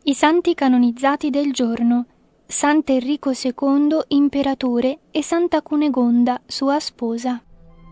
I santi canonizzati del giorno: Sant'Enrico II, imperatore, e Santa Cunegonda, sua sposa.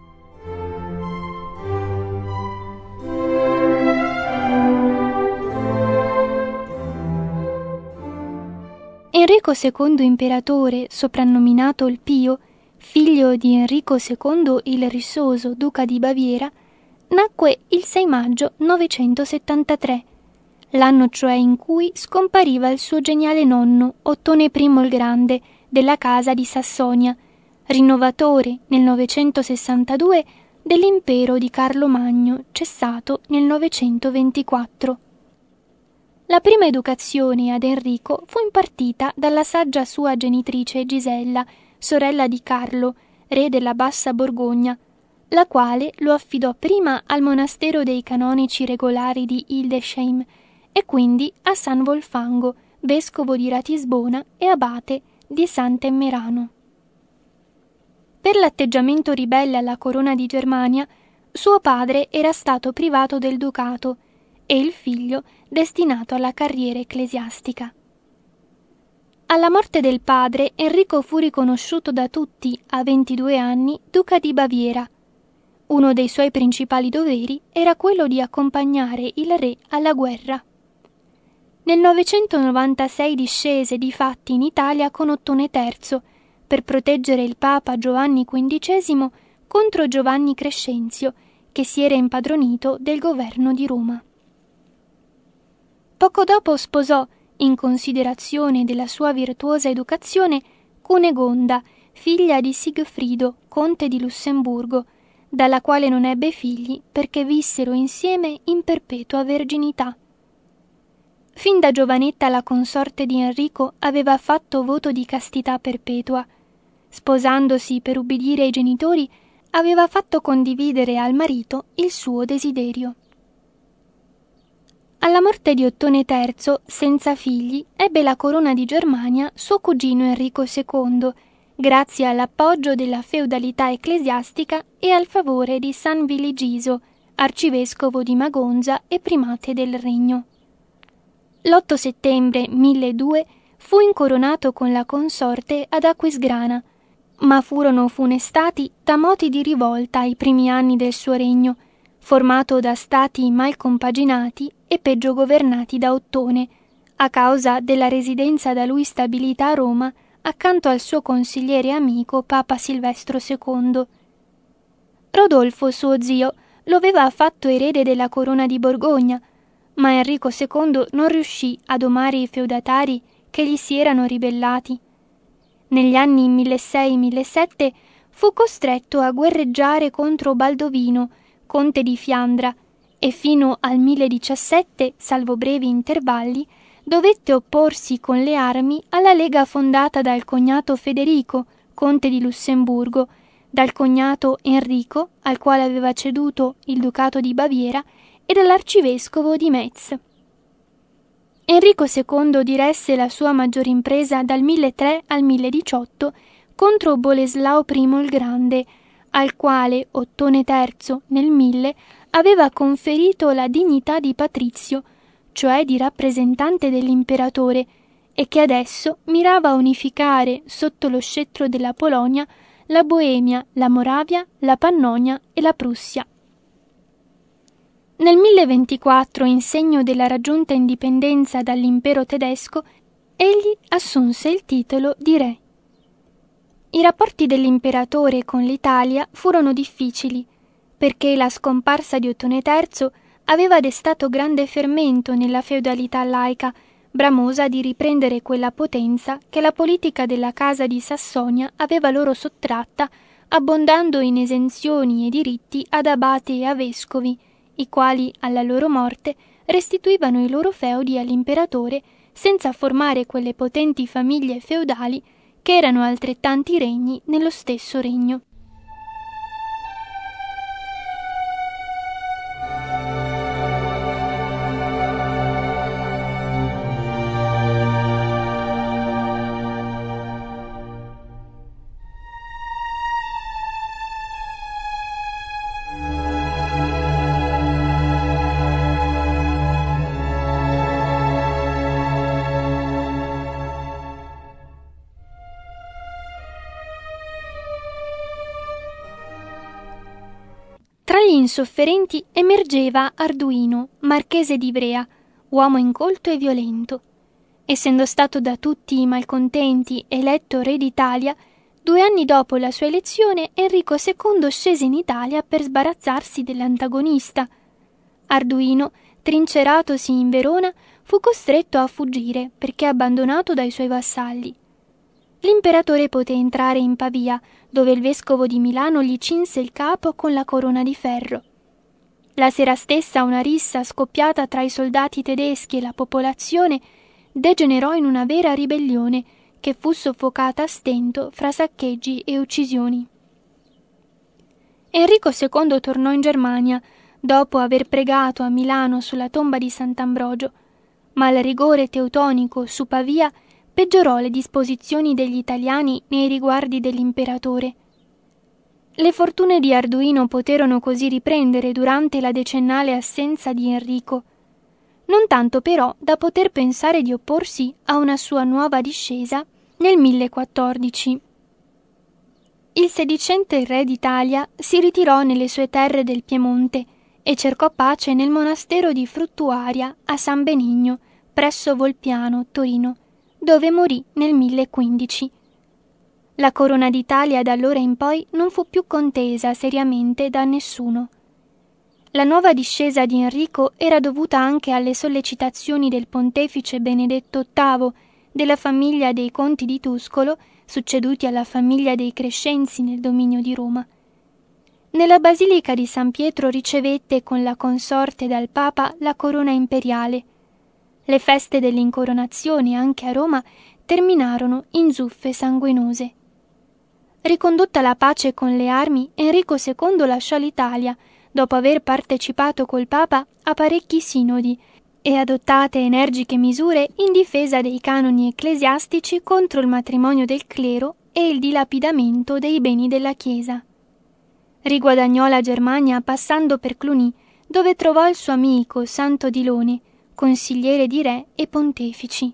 Enrico II, imperatore, soprannominato il Pio, figlio di Enrico II il Rissoso, duca di Baviera, nacque il 6 maggio 973, l'anno cioè in cui scompariva il suo geniale nonno Ottone I il Grande della casa di Sassonia, rinnovatore nel 962 dell'impero di Carlo Magno, cessato nel 924. La prima educazione ad Enrico fu impartita dalla saggia sua genitrice Gisella, sorella di Carlo, re della Bassa Borgogna, la quale lo affidò prima al monastero dei canonici regolari di Hildesheim e quindi a San Volfango, vescovo di Ratisbona e abate di Sant'Emmerano. Per l'atteggiamento ribelle alla corona di Germania, suo padre era stato privato del ducato e il figlio destinato alla carriera ecclesiastica. Alla morte del padre, Enrico fu riconosciuto da tutti, a 22 anni, duca di Baviera. Uno dei suoi principali doveri era quello di accompagnare il re alla guerra. Nel 996 discese difatti in Italia con Ottone III per proteggere il papa Giovanni XV contro Giovanni Crescenzio, che si era impadronito del governo di Roma. Poco dopo sposò, in considerazione della sua virtuosa educazione, Cunegonda, figlia di Sigfrido, conte di Lussemburgo, dalla quale non ebbe figli perché vissero insieme in perpetua verginità. Fin da giovanetta la consorte di Enrico aveva fatto voto di castità perpetua. Sposandosi per ubbidire ai genitori, aveva fatto condividere al marito il suo desiderio. Alla morte di Ottone III, senza figli, ebbe la corona di Germania suo cugino Enrico II, grazie all'appoggio della feudalità ecclesiastica e al favore di San Viligiso, arcivescovo di Magonza e primate del regno. L'8 settembre 1002 fu incoronato con la consorte ad Aquisgrana, ma furono funestati da moti di rivolta ai primi anni del suo regno, formato da stati mal compaginati e peggio governati da Ottone, a causa della residenza da lui stabilita a Roma accanto al suo consigliere e amico Papa Silvestro II. Rodolfo, suo zio, lo aveva fatto erede della corona di Borgogna, ma Enrico II non riuscì a domare i feudatari che gli si erano ribellati. Negli anni 1006-1007 fu costretto a guerreggiare contro Baldovino, conte di Fiandra, e fino al 1017, salvo brevi intervalli, dovette opporsi con le armi alla lega fondata dal cognato Federico, conte di Lussemburgo, dal cognato Enrico, al quale aveva ceduto il ducato di Baviera, e dall'arcivescovo di Metz. Enrico II diresse la sua maggiore impresa dal 1003 al 1018 contro Boleslao I il Grande, al quale Ottone III nel 1000 aveva conferito la dignità di patrizio, cioè di rappresentante dell'imperatore, e che adesso mirava a unificare sotto lo scettro della Polonia la Boemia, la Moravia, la Pannonia e la Prussia. Nel 1024, in segno della raggiunta indipendenza dall'impero tedesco, egli assunse il titolo di re. I rapporti dell'imperatore con l'Italia furono difficili, perché la scomparsa di Ottone III aveva destato grande fermento nella feudalità laica, bramosa di riprendere quella potenza che la politica della casa di Sassonia aveva loro sottratta, abbondando in esenzioni e diritti ad abati e a vescovi, i quali, alla loro morte, restituivano i loro feudi all'imperatore senza formare quelle potenti famiglie feudali che erano altrettanti regni nello stesso regno. insofferenti emergeva Arduino, marchese di Ivrea, uomo incolto e violento. Essendo stato da tutti i malcontenti eletto re d'Italia, 2 anni dopo la sua elezione Enrico II scese in Italia per sbarazzarsi dell'antagonista. Arduino, trinceratosi in Verona, fu costretto a fuggire perché abbandonato dai suoi vassalli. L'imperatore poté entrare in Pavia, dove il vescovo di Milano gli cinse il capo con la corona di ferro. La sera stessa una rissa scoppiata tra i soldati tedeschi e la popolazione degenerò in una vera ribellione che fu soffocata a stento fra saccheggi e uccisioni. Enrico II tornò in Germania dopo aver pregato a Milano sulla tomba di Sant'Ambrogio, ma il rigore teutonico su Pavia peggiorò le disposizioni degli italiani nei riguardi dell'imperatore. Le fortune di Arduino poterono così riprendere durante la decennale assenza di Enrico, non tanto però da poter pensare di opporsi a una sua nuova discesa nel 1014. Il sedicente re d'Italia si ritirò nelle sue terre del Piemonte e cercò pace nel monastero di Fruttuaria a San Benigno, presso Volpiano, Torino, dove morì nel 1015. La corona d'Italia da allora in poi non fu più contesa seriamente da nessuno. La nuova discesa di Enrico era dovuta anche alle sollecitazioni del pontefice Benedetto VIII, della famiglia dei conti di Tuscolo, succeduti alla famiglia dei Crescenzi nel dominio di Roma. Nella basilica di San Pietro ricevette con la consorte dal Papa la corona imperiale. Le feste dell'incoronazione anche a Roma terminarono in zuffe sanguinose. Ricondotta la pace con le armi, Enrico II lasciò l'Italia, dopo aver partecipato col Papa a parecchi sinodi e adottate energiche misure in difesa dei canoni ecclesiastici contro il matrimonio del clero e il dilapidamento dei beni della Chiesa. Riguadagnò la Germania passando per Cluny, dove trovò il suo amico Santo Dilone, consigliere di re e pontefici.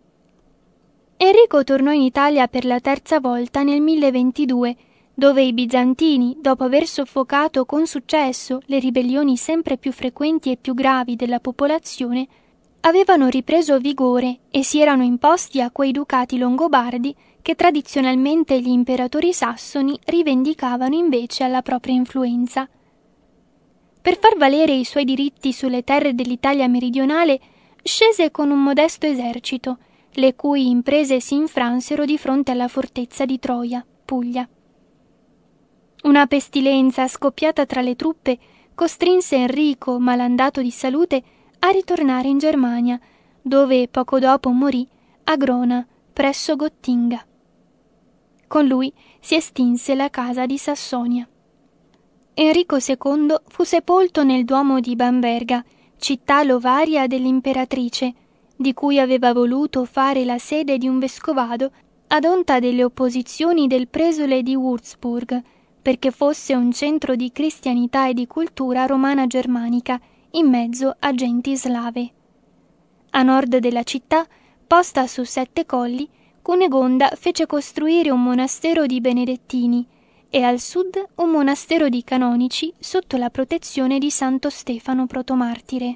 Enrico tornò in Italia per la terza volta nel 1022, dove i bizantini, dopo aver soffocato con successo le ribellioni sempre più frequenti e più gravi della popolazione, avevano ripreso vigore e si erano imposti a quei ducati longobardi che tradizionalmente gli imperatori sassoni rivendicavano invece alla propria influenza. Per far valere i suoi diritti sulle terre dell'Italia meridionale, scese con un modesto esercito, le cui imprese si infransero di fronte alla fortezza di Troia, Puglia. Una pestilenza scoppiata tra le truppe costrinse Enrico, malandato di salute, a ritornare in Germania, dove poco dopo morì a Grona, presso Gottinga. Con lui si estinse la casa di Sassonia. Enrico II fu sepolto nel Duomo di Bamberga, città lovaria dell'imperatrice, di cui aveva voluto fare la sede di un vescovado ad onta delle opposizioni del presule di Würzburg, perché fosse un centro di cristianità e di cultura romana germanica in mezzo a genti slave. A nord della città, posta su 7 colli, Cunegonda fece costruire un monastero di benedettini e al sud un monastero di canonici sotto la protezione di Santo Stefano protomartire.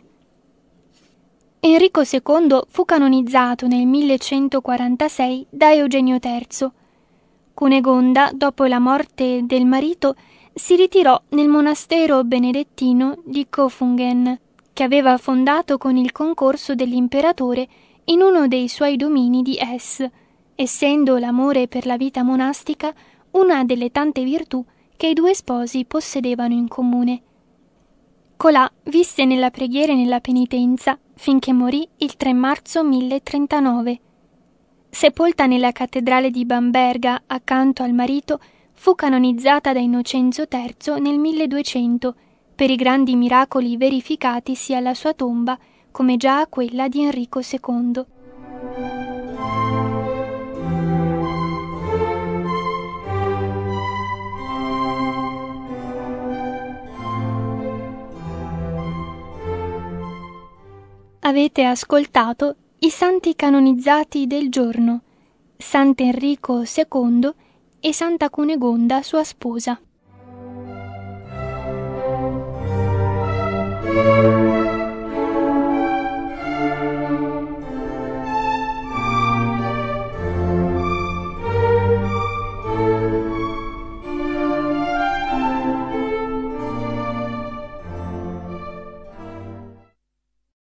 Enrico II fu canonizzato nel 1146 da Eugenio III. Cunegonda, dopo la morte del marito, si ritirò nel monastero benedettino di Kofungen, che aveva fondato con il concorso dell'imperatore in uno dei suoi domini di Hesse, essendo l'amore per la vita monastica una delle tante virtù che i 2 sposi possedevano in comune. Colà visse nella preghiera e nella penitenza finché morì il 3 marzo 1039. Sepolta nella cattedrale di Bamberga accanto al marito, fu canonizzata da Innocenzo III nel 1200 per i grandi miracoli verificatisi alla sua tomba come già a quella di Enrico II. Avete ascoltato i santi canonizzati del giorno, Sant'Enrico II e Santa Cunegonda, sua sposa. Thank you.